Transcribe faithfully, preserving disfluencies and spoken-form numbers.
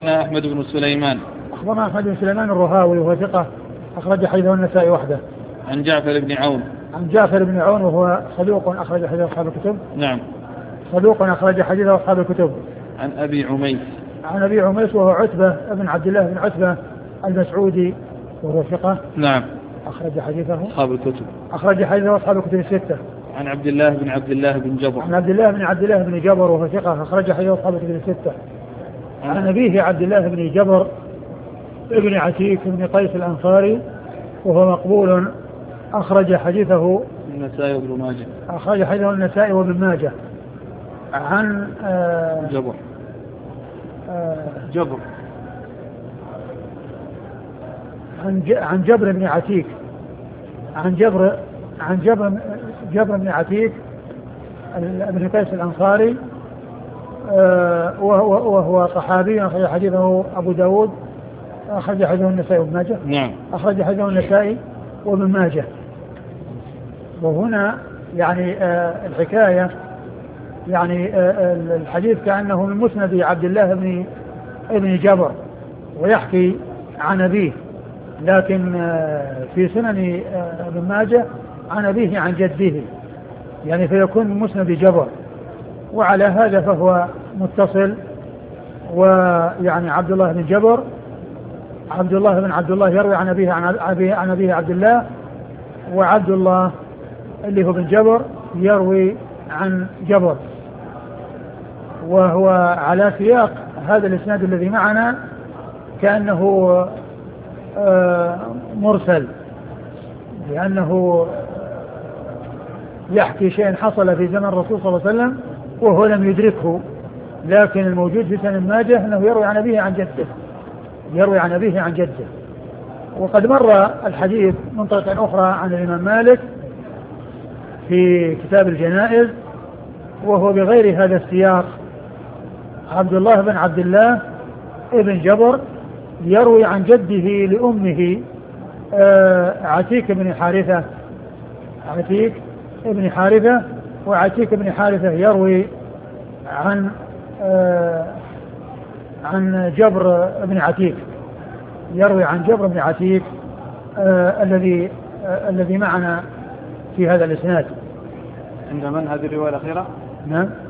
أحمد بن سليمان. أخبرنا أحمد بن سليمان الرهاوي وهو ثقة أخرج حديثه النسائي وحده. عن جعفر بن عون. عن جعفر بن عون وهو صدوق أخرج حديثه أصحاب الكتب. نعم. صدوق أخرج حديثه أصحاب الكتب. عن أبي عميس. عن أبي عميس وهو عتبة بن عبد الله بن عتبة المسعودي وهو ثقة. نعم. أخرج حديثه أصحاب الكتب. أخرج حديثه أصحاب الكتب الستة. عن عبد الله بن عبد الله بن جبر. عن عبد الله بن عبد الله بن جبر وهو ثقة أخرج حديثه أصحاب الكتب الستة. عن أبيه عبد الله بن جبر ابن عتيك بن قيس الأنصاري وهو مقبول أخرج حديثه النسائي وابن ماجه. أخرج حديثه النسائي وابن ماجه. عن آه جبر آه جبر عن عن جبر بن عتيك عن جبر عن جبر جبر بن عتيك ابن قيس الأنصاري آه وهو, وهو صحابي أخرج حديثه أبو داود أخرج حديثه النسائي وابن ماجه. نعم. أخرج حديثه النسائي وابن ماجه. وهنا يعني آه الحكاية يعني آه الحديث كأنه من مسند عبد الله بن ابن جبر ويحكي عن أبيه، لكن آه في سنن آه ابن ماجه عن أبيه عن جده، يعني فيكون من مسند جبر، وعلى هذا فهو متصل. ويعني عبد الله بن جبر عبد الله بن عبد الله يروي عن أبيه عن أبيه عن أبيه عبد الله، وعبد الله اللي هو بن جبر يروي عن جبر، وهو على سياق هذا الإسناد الذي معنا كأنه مرسل، لأنه يحكي شيء حصل في زمن الرسول صلى الله عليه وسلم وهو لم يدركه، لكن الموجود في سنن ماجه أنه يروي عن أبيه عن جده يروي عن أبيه عن جده. وقد مر الحديث من طريق أخرى عن الإمام مالك في كتاب الجنائز وهو بغير هذا السياق. عبد الله بن عبد الله ابن جبر يروي عن جده لأمه عتيك بن حارثة عتيك بن حارثة وعتيك بن حارثة يروي عن عن جبر بن عتيك يروي عن جبر بن عتيك آه الذي آه الذي معنا في هذا الإسناد. عند من هذه الرواية الأخيرة؟ نعم.